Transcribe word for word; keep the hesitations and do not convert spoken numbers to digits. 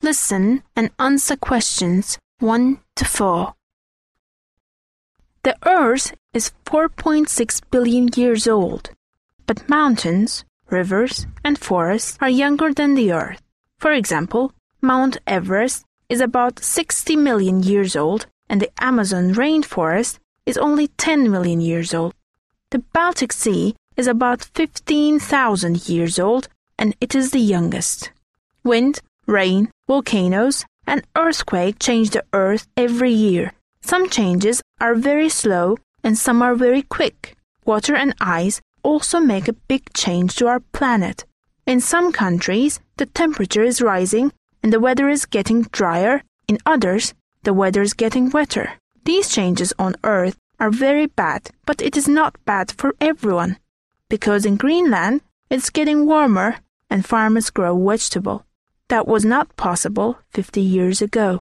Listen and answer questions one to four. The Earth is four point six billion years old, but mountains, rivers, and forests are younger than the Earth. For example, Mount Everest is about sixty million years old, and the Amazon rainforest is only ten million years old. The Baltic Sea is about fifteen thousand years old, and it is the youngest. Wind, rain, volcanoes, and earthquakes change the Earth every year. Some changes are very slow and some are very quick. Water and ice also make a big change to our planet. In some countries, the temperature is rising and the weather is getting drier. In others, the weather is getting wetter. These changes on Earth are very bad, but it is not bad for everyone. Because in Greenland, it's getting warmer and farmers grow vegetables. That was not possible fifty years ago.